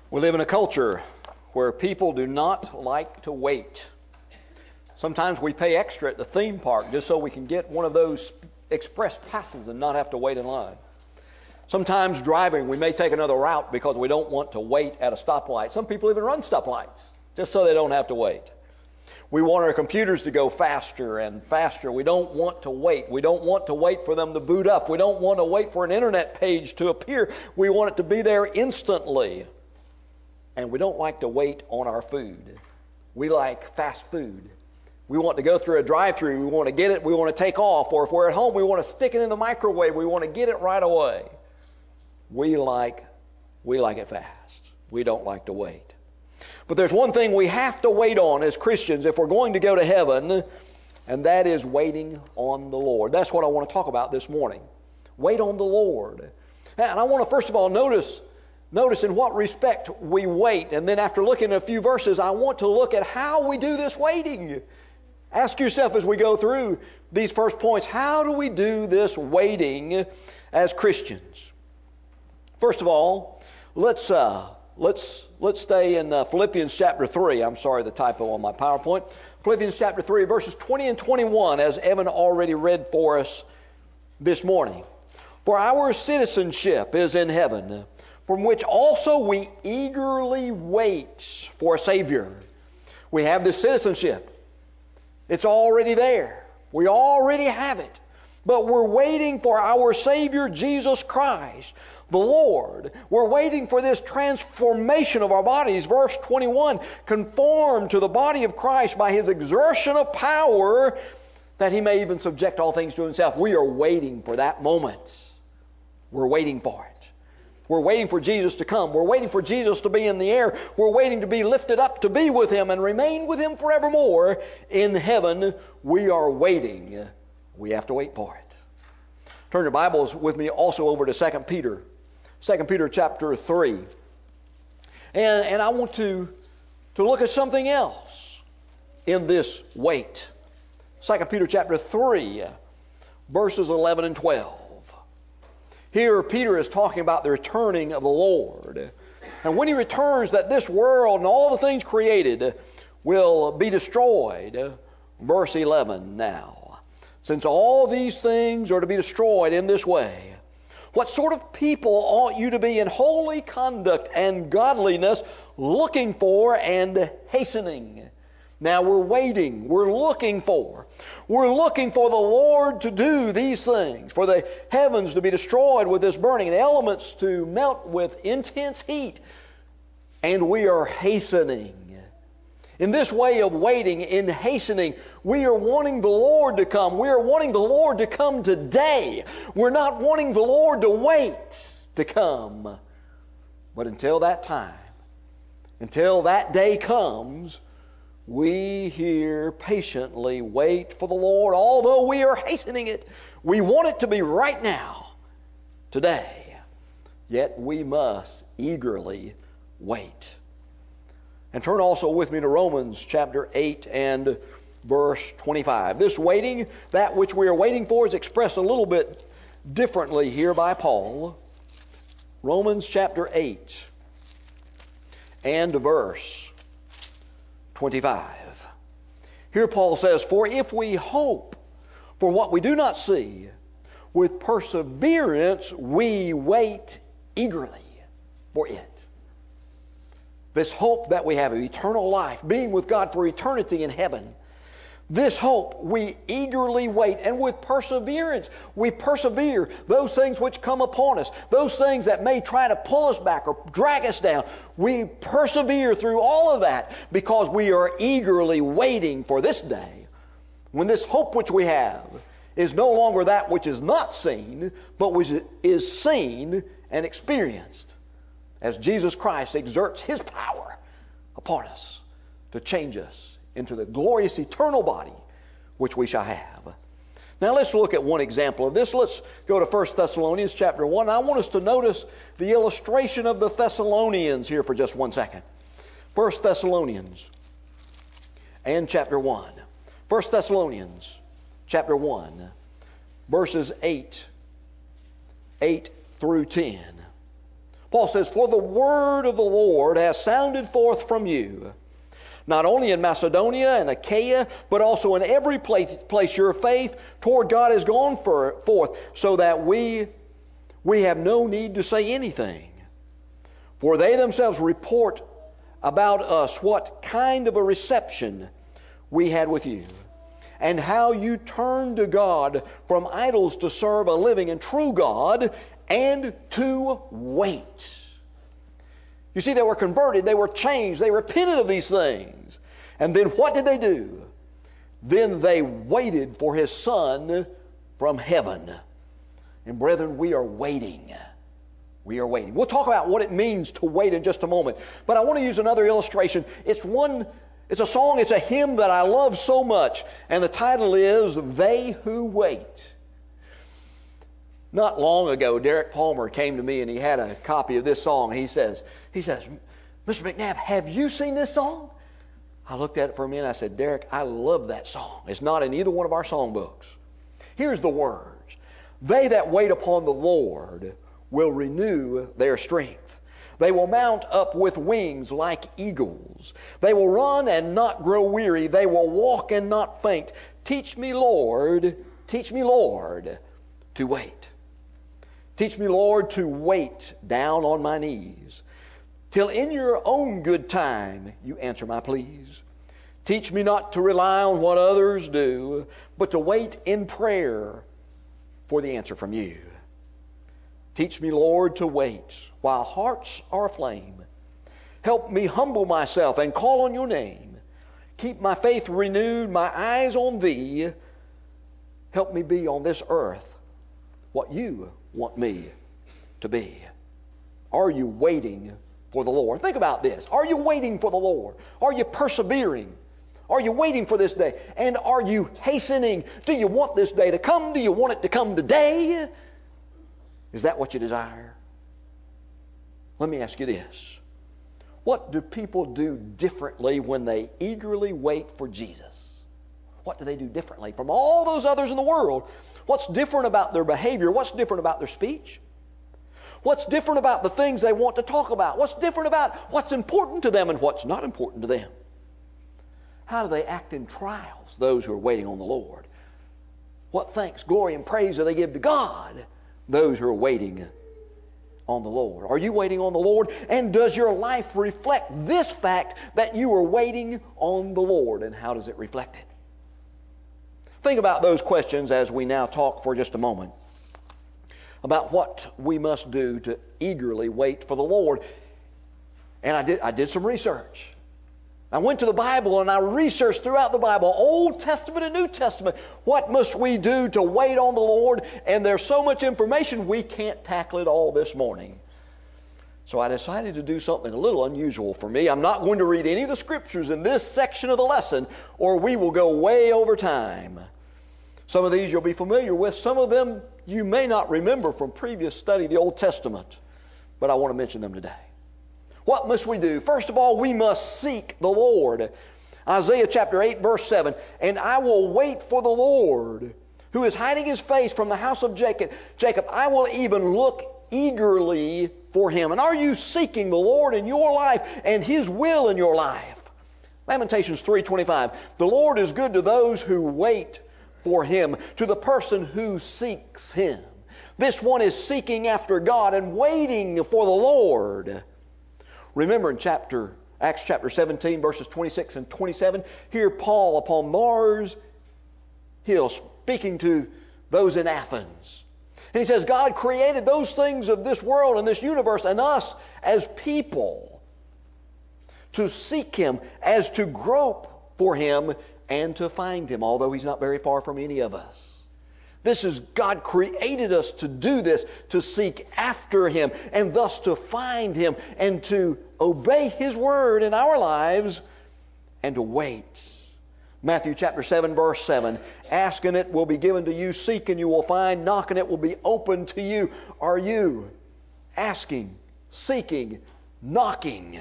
We live in a culture where people do not like to wait. Sometimes we pay extra at the theme park just so we can get one of those express passes and not have to wait in line. Sometimes driving, we may take another route because we don't want to wait at a stoplight. Some people even run stoplights just so they don't have to wait. We want our computers to go faster and faster. We don't want to wait. We don't want to wait for them to boot up. We don't want to wait for an internet page to appear. We want it to be there instantly. And we don't like to wait on our food. We like fast food. We want to go through a drive-thru. We want to get it. We want to take off. Or if we're at home, we want to stick it in the microwave. We want to get it right away. We like it fast. We don't like to wait. But there's one thing we have to wait on as Christians if we're going to go to heaven, and that is waiting on the Lord. That's what I want to talk about this morning. Wait on the Lord. And I want to first of all notice in what respect we wait. And then after looking at a few verses, I want to look at how we do this waiting. Ask yourself as we go through these first points, how do we do this waiting as Christians? First of all, let's stay in Philippians chapter 3. I'm sorry, the typo on my PowerPoint. Philippians chapter 3, verses 20 and 21, as Evan already read for us this morning. For our citizenship is in heaven, from which also we eagerly wait for a Savior. We have this citizenship. It's already there. We already have it. But we're waiting for our Savior, Jesus Christ, the Lord. We're waiting for this transformation of our bodies. Verse 21, conformed to the body of Christ by His exertion of power, that He may even subject all things to Himself. We are waiting for that moment. We're waiting for it. We're waiting for Jesus to come. We're waiting for Jesus to be in the air. We're waiting to be lifted up to be with Him and remain with Him forevermore in heaven. We are waiting. We have to wait for it. Turn your Bibles with me also over to 2 Peter. 2 Peter chapter 3. And I want to look at something else in this wait. 2 Peter chapter 3, verses 11 and 12. Here Peter is talking about the returning of the Lord. And when He returns, that this world and all the things created will be destroyed. Verse 11 now. Since all these things are to be destroyed in this way, what sort of people ought you to be in holy conduct and godliness, looking for and hastening? Now we're waiting. We're looking for the Lord to do these things, for the heavens to be destroyed with this burning, the elements to melt with intense heat, and we are hastening. In this way of waiting, in hastening, we are wanting the Lord to come. We are wanting the Lord to come today. We're not wanting the Lord to wait to come. But until that time, until that day comes, we here patiently wait for the Lord, although we are hastening it. We want it to be right now, today. Yet we must eagerly wait. And turn also with me to Romans chapter 8 and verse 25. This waiting, that which we are waiting for, is expressed a little bit differently here by Paul. Romans chapter 8 and verse 25. Here Paul says, for if we hope for what we do not see, with perseverance we wait eagerly for it. This hope that we have of eternal life, being with God for eternity in heaven, this hope we eagerly wait, and with perseverance we persevere those things which come upon us, those things that may try to pull us back or drag us down. We persevere through all of that because we are eagerly waiting for this day when this hope which we have is no longer that which is not seen, but which is seen and experienced as Jesus Christ exerts His power upon us to change us into the glorious eternal body which we shall have. Now let's look at one example of this. Let's go to 1 Thessalonians chapter 1. I want us to notice the illustration of the Thessalonians here for just 1 second. 1 Thessalonians and chapter 1. 1 Thessalonians chapter 1, verses 8 through 10. Paul says, "For the word of the Lord has sounded forth from you, not only in Macedonia and Achaia, but also in every place your faith toward God has gone forth, so that we have no need to say anything. For they themselves report about us what kind of a reception we had with you, and how you turned to God from idols to serve a living and true God, and to wait." You see, they were converted, they were changed, they repented of these things. And then what did they do? Then they waited for His Son from heaven. And brethren, we are waiting. We are waiting. We'll talk about what it means to wait in just a moment. But I want to use another illustration. It's a song, it's a hymn that I love so much. And the title is, "They Who Wait." Not long ago, Derek Palmer came to me and he had a copy of this song. He says, "Mr. McNabb, have you seen this song?" I looked at it for a minute. I said, "Derek, I love that song. It's not in either one of our songbooks." Here's the words. "They that wait upon the Lord will renew their strength. They will mount up with wings like eagles. They will run and not grow weary. They will walk and not faint. Teach me, Lord, to wait. Teach me, Lord, to wait down on my knees, till in your own good time you answer my pleas. Teach me not to rely on what others do, but to wait in prayer for the answer from you. Teach me, Lord, to wait while hearts are aflame. Help me humble myself and call on your name. Keep my faith renewed, my eyes on thee. Help me be on this earth what you want me to be." Are you waiting for the Lord? Think about this. Are you waiting for the Lord? Are you persevering? Are you waiting for this day? And are you hastening? Do you want this day to come? Do you want it to come today? Is that what you desire? Let me ask you this. What do people do differently when they eagerly wait for Jesus? What do they do differently from all those others in the world? What's different about their behavior? What's different about their speech? What's different about the things they want to talk about? What's different about what's important to them and what's not important to them? How do they act in trials, those who are waiting on the Lord? What thanks, glory, and praise do they give to God, those who are waiting on the Lord? Are you waiting on the Lord? And does your life reflect this fact that you are waiting on the Lord? And how does it reflect it? Think about those questions as we now talk for just a moment about what we must do to eagerly wait for the Lord. And I did some research. I went to the Bible and I researched throughout the Bible, Old Testament and New Testament, what must we do to wait on the Lord? And there's so much information we can't tackle it all this morning. So I decided to do something a little unusual for me. I'm not going to read any of the scriptures in this section of the lesson, or we will go way over time. Some of these you'll be familiar with. Some of them you may not remember from previous study of the Old Testament, but I want to mention them today. What must we do? First of all, we must seek the Lord. Isaiah chapter 8, verse 7, "And I will wait for the Lord, who is hiding His face from the house of Jacob. I will even look eagerly for Him." And are you seeking the Lord in your life and His will in your life? Lamentations 3:25, "The Lord is good to those who wait for Him, to the person who seeks Him." This one is seeking after God and waiting for the Lord. Remember in Acts chapter 17, verses 26 and 27, here Paul upon Mars Hill speaking to those in Athens. And he says, God created those things of this world and this universe and us as people to seek Him, as to grope for Him and to find Him, although He's not very far from any of us. This is, God created us to do this, to seek after Him, and thus to find Him, and to obey His word in our lives, and to wait. Matthew chapter 7, verse 7, "Ask and it will be given to you, seek and you will find, knock and it will be opened to you." Are you asking, seeking, knocking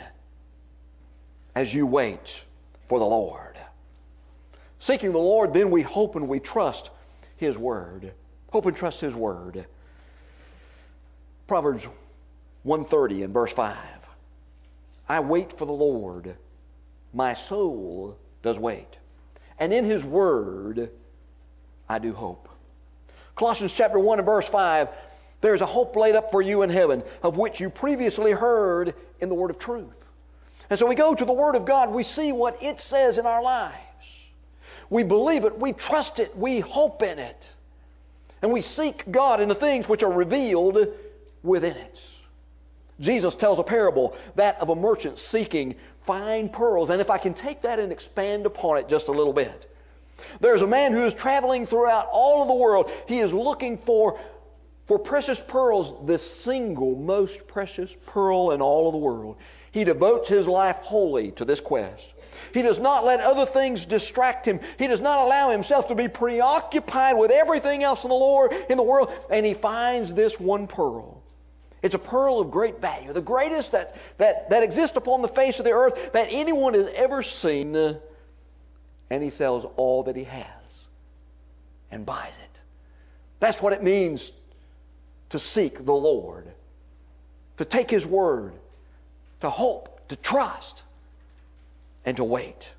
as you wait for the Lord? Seeking the Lord, then we hope and we trust His word. Hope and trust His word. Proverbs 130 in verse 5. I wait for the Lord. My soul does wait. And in His word I do hope. Colossians chapter 1 and verse 5. There's a hope laid up for you in heaven, of which you previously heard in the word of truth. And so we go to the Word of God. We see what it says in our lives. We believe it. We trust it. We hope in it. And we seek God in the things which are revealed within it. Jesus tells a parable, that of a merchant seeking fine pearls. And if I can take that and expand upon it just a little bit. There's a man who is traveling throughout all of the world. He is looking for precious pearls, the single most precious pearl in all of the world. He devotes his life wholly to this quest. He does not let other things distract him. He does not allow himself to be preoccupied with everything else in the world. And he finds this one pearl. It's a pearl of great value, the greatest that exists upon the face of the earth that anyone has ever seen. And he sells all that he has and buys it. That's what it means to seek the Lord, to take His word, to hope, to trust, and to wait.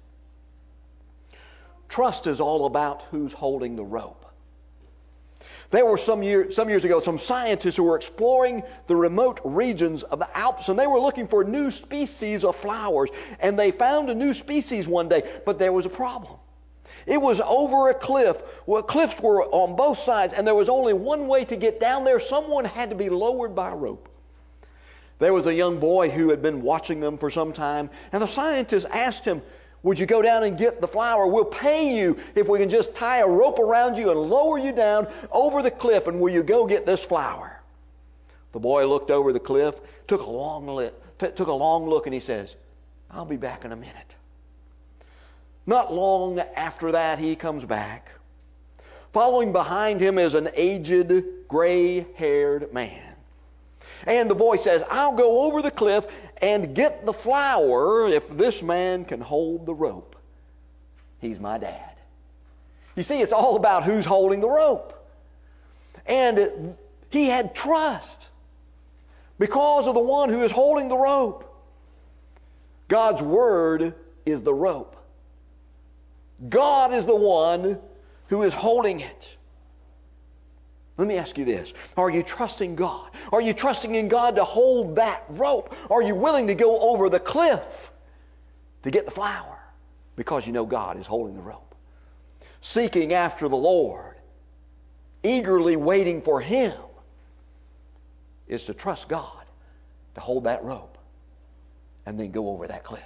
Trust is all about who's holding the rope. There were some years ago some scientists who were exploring the remote regions of the Alps, and they were looking for new species of flowers, and they found a new species one day, but there was a problem. It was over a cliff. Well, cliffs were on both sides, and there was only one way to get down there. Someone had to be lowered by a rope. There was a young boy who had been watching them for some time, and the scientists asked him, would you go down and get the flower? We'll pay you if we can just tie a rope around you and lower you down over the cliff, and will you go get this flower? The boy looked over the cliff, took a long look, and he says, I'll be back in a minute. Not long after that, he comes back. Following behind him is an aged, gray-haired man. And the boy says, I'll go over the cliff and get the flower if this man can hold the rope. He's my dad. You see, it's all about who's holding the rope. And he had trust because of the one who is holding the rope. God's word is the rope. God is the one who is holding it. Let me ask you this. Are you trusting God? Are you trusting in God to hold that rope? Are you willing to go over the cliff to get the flower because you know God is holding the rope? Seeking after the Lord, eagerly waiting for Him, is to trust God to hold that rope and then go over that cliff.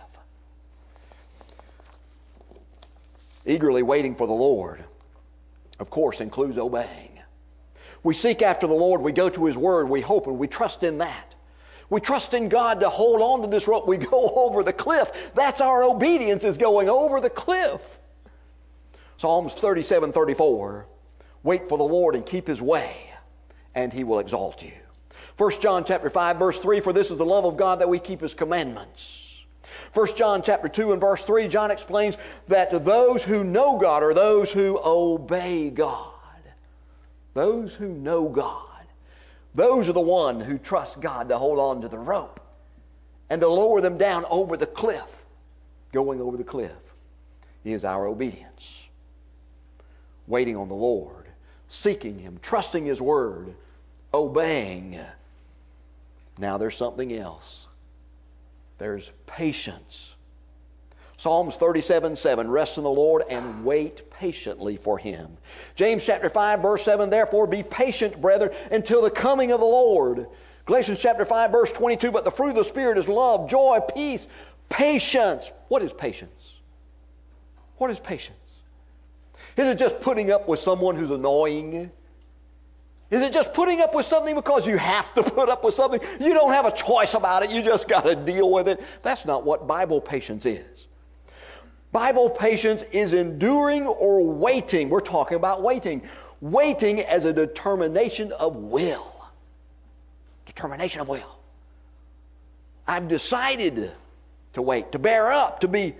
Eagerly waiting for the Lord, of course, includes obeying. We seek after the Lord, we go to His Word, we hope and we trust in that. We trust in God to hold on to this rope. We go over the cliff. That's our obedience, is going over the cliff. Psalms 37:34, wait for the Lord and keep His way, and He will exalt you. 1 John chapter 5, verse 3, for this is the love of God that we keep His commandments. 1 John chapter 2 and verse 3, John explains that those who know God are those who obey God. Those who know God. Those are the one who trust God to hold on to the rope and to lower them down over the cliff. Going over the cliff is our obedience. Waiting on the Lord, seeking Him, trusting His Word, obeying. Now there's something else. There's patience. Psalms 37:7, rest in the Lord and wait patiently for Him. James chapter 5, verse 7, therefore be patient, brethren, until the coming of the Lord. Galatians chapter 5, verse 22, but the fruit of the Spirit is love, joy, peace, patience. What is patience? What is patience? Is it just putting up with someone who's annoying? Is it just putting up with something because you have to put up with something? You don't have a choice about it. You just got to deal with it. That's not what Bible patience is. Bible patience is enduring or waiting. We're talking about waiting. Waiting as a determination of will. Determination of will. I've decided to wait, to bear up, to be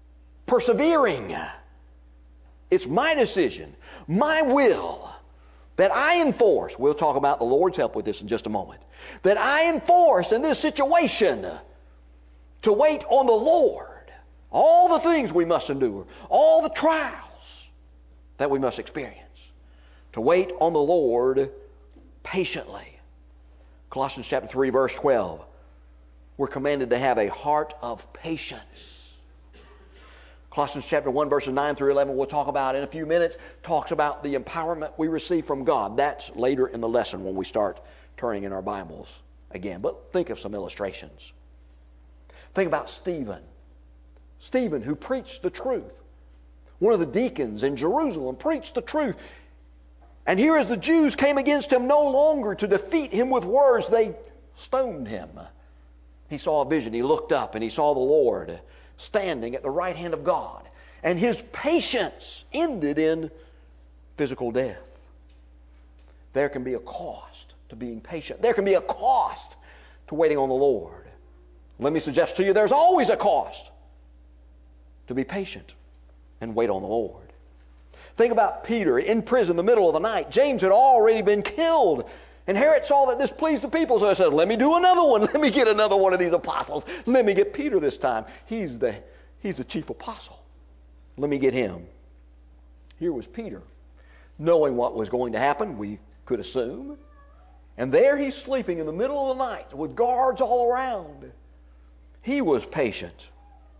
persevering. It's my decision, my will, that I enforce, we'll talk about the Lord's help with this in just a moment, that I enforce in this situation to wait on the Lord. All the things we must endure, all the trials that we must experience, to wait on the Lord patiently. Colossians chapter 3, verse 12, we're commanded to have a heart of patience. Colossians chapter 1, verses 9 through 11, we'll talk about in a few minutes, talks about the empowerment we receive from God. That's later in the lesson when we start turning in our Bibles again. But think of some illustrations. Think about Stephen. Stephen, who preached the truth. One of the deacons in Jerusalem preached the truth. And here as the Jews came against him no longer to defeat him with words, they stoned him. He saw a vision. He looked up and he saw the Lord standing at the right hand of God. And his patience ended in physical death. There can be a cost to being patient. There can be a cost to waiting on the Lord. Let me suggest to you there's always a cost to be patient and wait on the Lord. Think about Peter in prison in the middle of the night. James had already been killed. And Herod saw that this pleased the people, so he said, let me do another one. Let me get another one of these apostles. Let me get Peter this time. He's the chief apostle. Let me get him. Here was Peter, knowing what was going to happen, we could assume. And there he's sleeping in the middle of the night with guards all around. He was patient,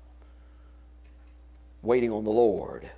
waiting on the Lord.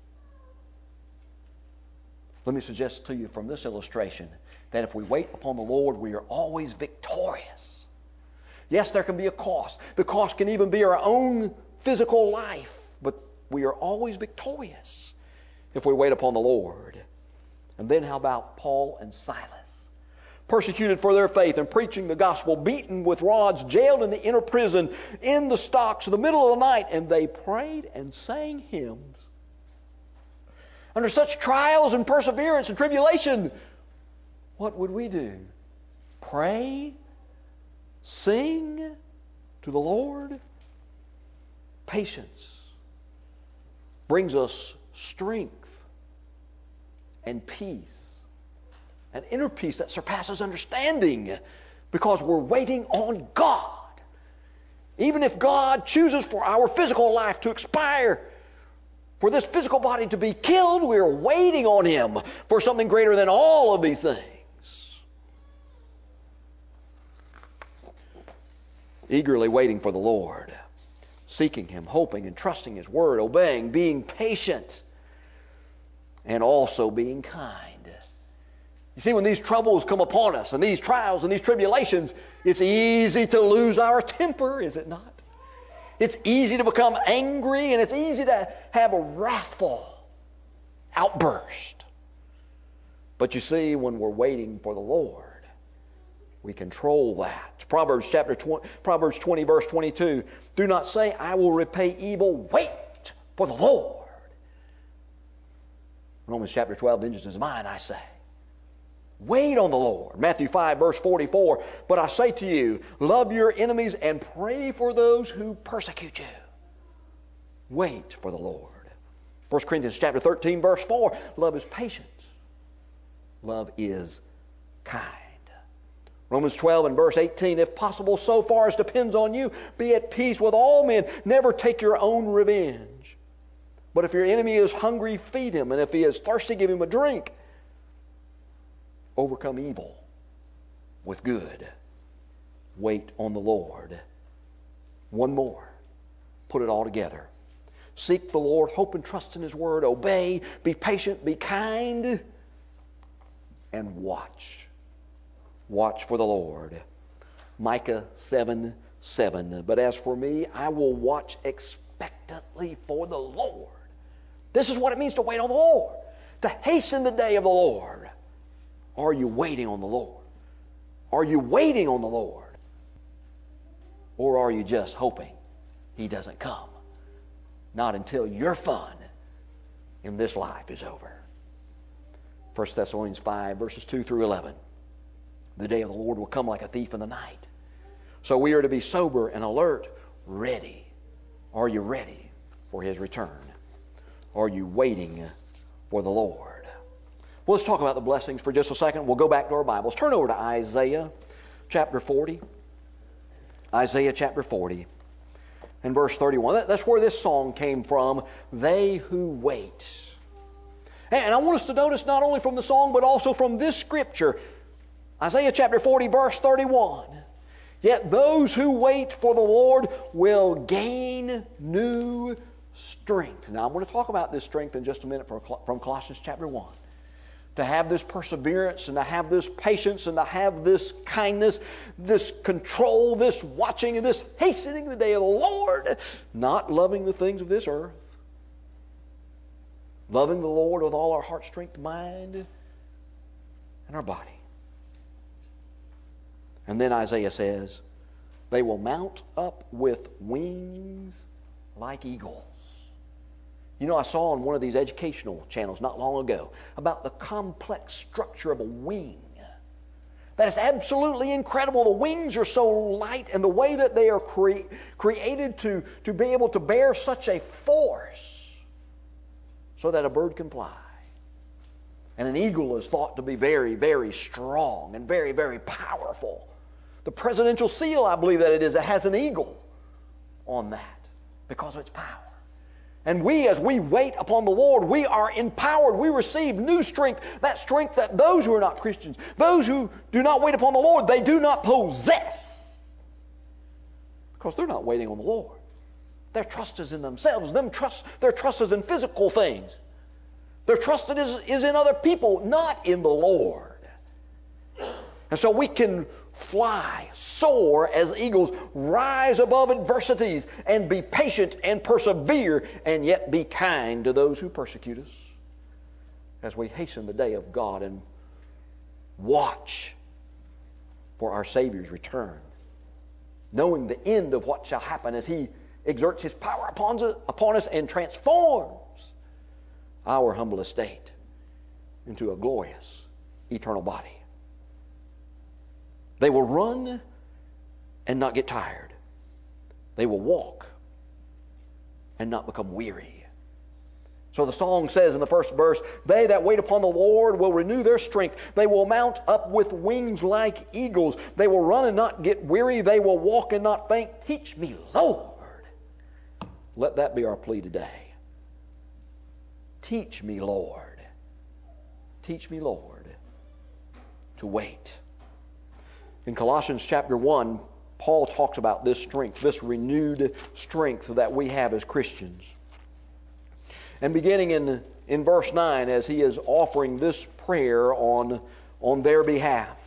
Let me suggest to you from this illustration that if we wait upon the Lord, we are always victorious. Yes, there can be a cost. The cost can even be our own physical life, but we are always victorious if we wait upon the Lord. And then how about Paul and Silas? Persecuted for their faith and preaching the gospel, beaten with rods, jailed in the inner prison, in the stocks in the middle of the night, and they prayed and sang hymns. Under such trials and perseverance and tribulation, what would we do? Pray? Sing to the Lord? Patience brings us strength and peace. An inner peace that surpasses understanding because we're waiting on God. Even if God chooses for our physical life to expire, for this physical body to be killed, we're waiting on Him for something greater than all of these things. Eagerly waiting for the Lord, seeking Him, hoping and trusting His Word, obeying, being patient, and also being kind. You see, when these troubles come upon us, and these trials and these tribulations, it's easy to lose our temper, is it not? It's easy to become angry, and it's easy to have a wrathful outburst. But you see, when we're waiting for the Lord, we control that. Proverbs 20, verse 22, do not say, I will repay evil. Wait for the Lord. Romans chapter 12, vengeance is mine, I say. Wait on the Lord. Matthew 5, verse 44, but I say to you, love your enemies and pray for those who persecute you. Wait for the Lord. 1 Corinthians chapter 13, verse 4, love is patient. Love is kind. Romans 12 and verse 18, if possible, so far as depends on you, be at peace with all men. Never take your own revenge. But if your enemy is hungry, feed him. And if he is thirsty, give him a drink. Overcome evil with good. Wait on the Lord. One more. Put it all together. Seek the Lord, hope and trust in His Word, obey, be patient, be kind, and watch. Watch for the Lord. Micah 7:7. But as for me, I will watch expectantly for the Lord. This is what it means to wait on the Lord. To hasten the day of the Lord. Are you waiting on the Lord? Are you waiting on the Lord? Or are you just hoping He doesn't come? Not until your fun in this life is over. 1 Thessalonians 5, verses 2 through 11. The day of the Lord will come like a thief in the night. So we are to be sober and alert, ready. Are you ready for His return? Are you waiting for the Lord? Well, let's talk about the blessings for just a second. We'll go back to our Bibles. Turn over to Isaiah chapter 40. Isaiah chapter 40 and verse 31. That's where this song came from, They Who Wait. And I want us to notice not only from the song, but also from this scripture. Isaiah chapter 40, verse 31. Yet those who wait for the Lord will gain new strength. Now, I'm going to talk about this strength in just a minute from Colossians chapter 1. To have this perseverance and to have this patience and to have this kindness, this control, this watching and this hastening the day of the Lord, not loving the things of this earth, loving the Lord with all our heart, strength, mind, and our body. And then Isaiah says, they will mount up with wings like eagles. You know, I saw on one of these educational channels not long ago about the complex structure of a wing. That is absolutely incredible. The wings are so light, and the way that they are created to be able to bear such a force so that a bird can fly. And an eagle is thought to be very, very strong and very, very powerful. The presidential seal, I believe that it is, it has an eagle on that because of its power. And we, as we wait upon the Lord, we are empowered. We receive new strength, that strength that those who are not Christians, those who do not wait upon the Lord, they do not possess. Because they're not waiting on the Lord. Their trust is in themselves. Their trust is in physical things. Their trust is in other people, not in the Lord. And so we can fly, soar as eagles, rise above adversities, and be patient and persevere, and yet be kind to those who persecute us as we hasten the day of God and watch for our Savior's return, knowing the end of what shall happen as He exerts His power upon us and transforms our humble estate into a glorious eternal body. They will run and not get tired. They will walk and not become weary. So the song says in the first verse, they that wait upon the Lord will renew their strength. They will mount up with wings like eagles. They will run and not get weary. They will walk and not faint. Teach me, Lord. Let that be our plea today. Teach me, Lord. Teach me, Lord, to wait. In Colossians chapter 1, Paul talks about this strength, this renewed strength that we have as Christians. And beginning in verse 9, as he is offering this prayer on their behalf,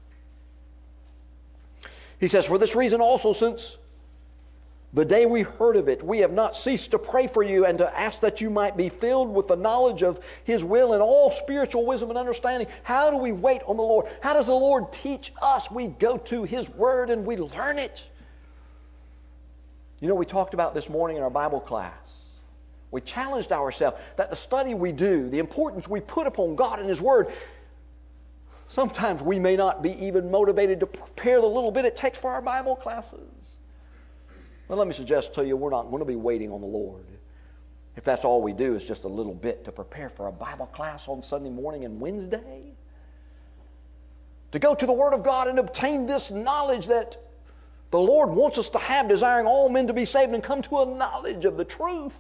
he says, for this reason also, since the day we heard of it, we have not ceased to pray for you and to ask that you might be filled with the knowledge of His will and all spiritual wisdom and understanding. How do we wait on the Lord? How does the Lord teach us? We go to His Word and we learn it. You know, we talked about this morning in our Bible class. We challenged ourselves that the study we do, the importance we put upon God and His Word, sometimes we may not be even motivated to prepare the little bit it takes for our Bible classes. Well, let me suggest to you, we're not going to be waiting on the Lord. If that's all we do is just a little bit to prepare for a Bible class on Sunday morning and Wednesday. To go to the Word of God and obtain this knowledge that the Lord wants us to have, desiring all men to be saved and come to a knowledge of the truth.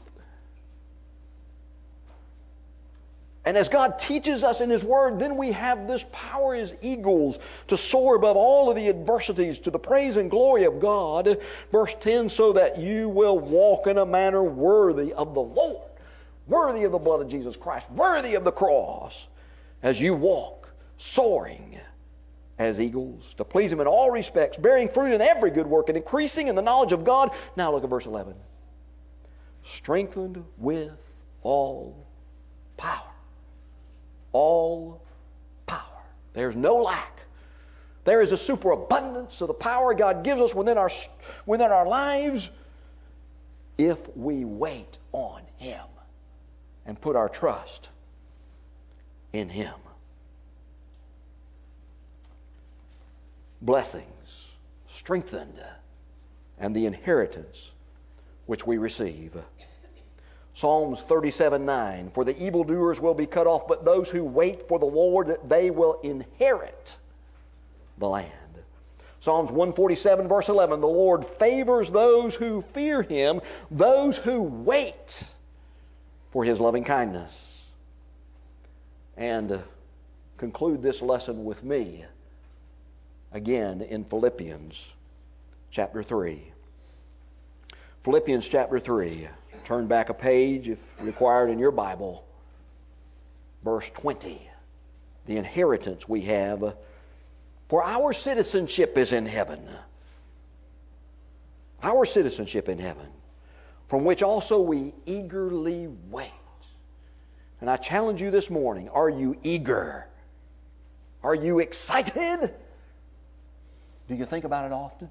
And as God teaches us in His Word, then we have this power as eagles to soar above all of the adversities to the praise and glory of God. Verse 10, so that you will walk in a manner worthy of the Lord, worthy of the blood of Jesus Christ, worthy of the cross, as you walk, soaring as eagles, to please Him in all respects, bearing fruit in every good work and increasing in the knowledge of God. Now look at verse 11. Strengthened with all power. All power. There's no lack. There is a superabundance of the power God gives us within our lives if we wait on Him and put our trust in Him. Blessings, strengthened, and the inheritance which we receive. Psalms 37:9, for the evildoers will be cut off, but those who wait for the Lord, they will inherit the land. Psalms 147, verse 11, the Lord favors those who fear Him, those who wait for His loving kindness. And conclude this lesson with me again in Philippians chapter 3. Philippians chapter 3. Turn back a page if required in your Bible. Verse 20. The inheritance we have. For our citizenship is in heaven. Our citizenship in heaven. From which also we eagerly wait. And I challenge you this morning, are you eager? Are you excited? Do you think about it often?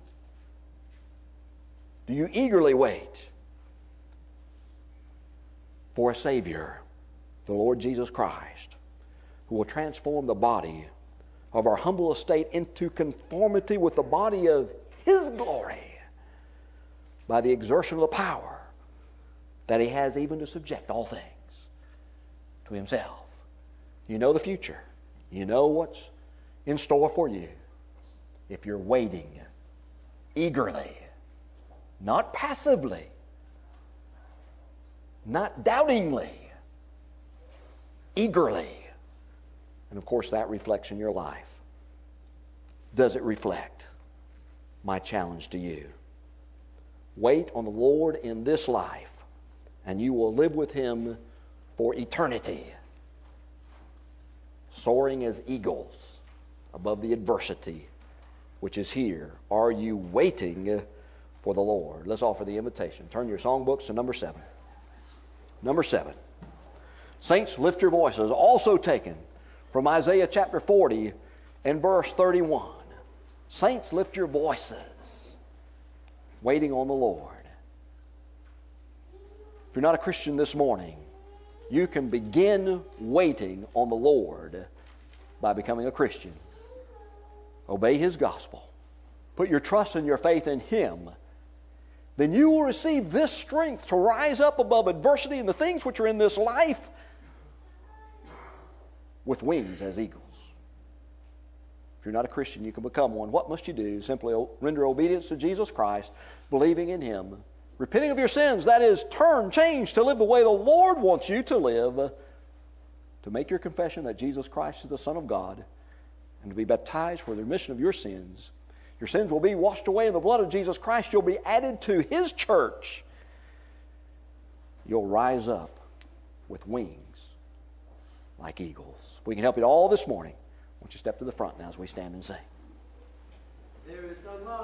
Do you eagerly wait for a Savior, the Lord Jesus Christ, who will transform the body of our humble estate into conformity with the body of His glory by the exertion of the power that He has even to subject all things to Himself? You know the future. You know what's in store for you if you're waiting eagerly, not passively, not doubtingly, eagerly. And of course that reflects in your life. Does it reflect? My challenge to you. Wait on the Lord in this life, and you will live with Him for eternity, soaring as eagles above the adversity which is here. Are you waiting for the Lord? Let's offer the invitation. Turn your songbooks to number 7. Number 7. Saints, lift your voices. Also taken from Isaiah chapter 40 and verse 31. Saints, lift your voices. Waiting on the Lord. If you're not a Christian this morning, you can begin waiting on the Lord by becoming a Christian. Obey His gospel. Put your trust and your faith in Him. Then you will receive this strength to rise up above adversity and the things which are in this life with wings as eagles. If you're not a Christian, you can become one. What must you do? Simply render obedience to Jesus Christ, believing in Him, repenting of your sins, that is, turn, change to live the way the Lord wants you to live, to make your confession that Jesus Christ is the Son of God, and to be baptized for the remission of your sins. Your sins will be washed away in the blood of Jesus Christ. You'll be added to His church. You'll rise up with wings like eagles. If we can help you all this morning, why don't you step to the front now as we stand and sing. There is none love.